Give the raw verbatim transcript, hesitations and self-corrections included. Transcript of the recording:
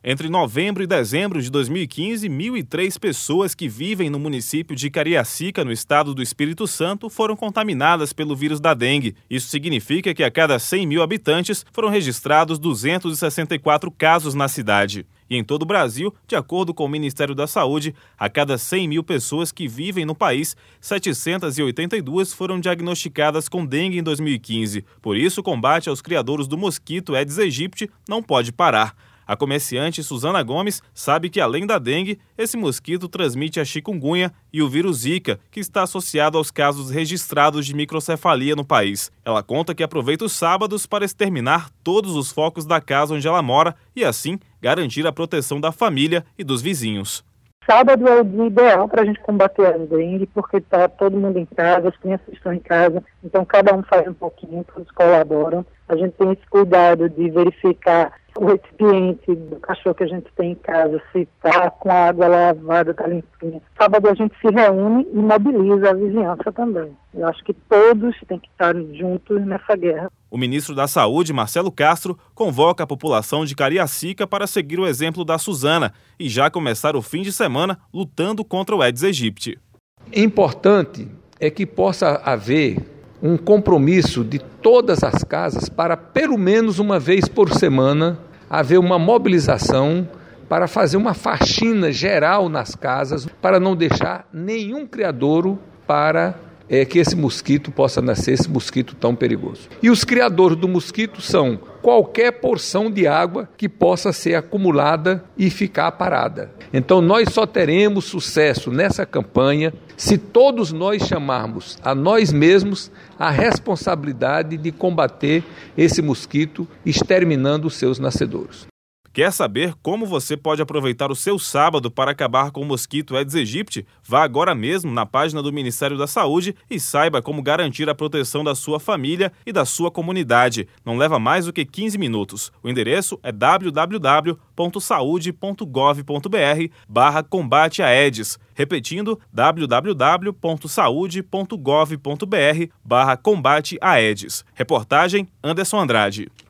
Entre novembro e dezembro de dois mil e quinze, mil e três pessoas que vivem no município de Cariacica, no estado do Espírito Santo, foram contaminadas pelo vírus da dengue. Isso significa que a cada cem mil habitantes foram registrados duzentos e sessenta e quatro casos na cidade. E em todo o Brasil, de acordo com o Ministério da Saúde, a cada cem mil pessoas que vivem no país, setecentas e oitenta e duas foram diagnosticadas com dengue em dois mil e quinze. Por isso, o combate aos criadouros do mosquito Aedes aegypti não pode parar. A comerciante Suzana Gomes sabe que, além da dengue, esse mosquito transmite a chikungunya e o vírus Zika, que está associado aos casos registrados de microcefalia no país. Ela conta que aproveita os sábados para exterminar todos os focos da casa onde ela mora e, assim, garantir a proteção da família e dos vizinhos. Sábado é o dia ideal para a gente combater a dengue, porque está todo mundo em casa, as crianças estão em casa, então cada um faz um pouquinho, todos colaboram. A gente tem esse cuidado de verificar o recipiente do cachorro que a gente tem em casa, se está com a água lavada, está limpinha. Sábado a gente se reúne e mobiliza a vizinhança também. Eu acho que todos têm que estar juntos nessa guerra. O ministro da Saúde, Marcelo Castro, convoca a população de Cariacica para seguir o exemplo da Suzana e já começar o fim de semana lutando contra o Aedes aegypti. Importante é que possa haver um compromisso de todas as casas para, pelo menos uma vez por semana, haver uma mobilização para fazer uma faxina geral nas casas, para não deixar nenhum criadouro para é, que esse mosquito possa nascer, esse mosquito tão perigoso. E os criadores do mosquito são qualquer porção de água que possa ser acumulada e ficar parada. Então nós só teremos sucesso nessa campanha se todos nós chamarmos a nós mesmos a responsabilidade de combater esse mosquito, exterminando os seus nascedouros. Quer saber como você pode aproveitar o seu sábado para acabar com o mosquito Aedes aegypti? Vá agora mesmo na página do Ministério da Saúde e saiba como garantir a proteção da sua família e da sua comunidade. Não leva mais do que quinze minutos. O endereço é w w w ponto saude ponto gov ponto b r barra combate a Aedes. Repetindo, w w w ponto saude ponto gov ponto b r barra combate a Aedes. Reportagem Anderson Andrade.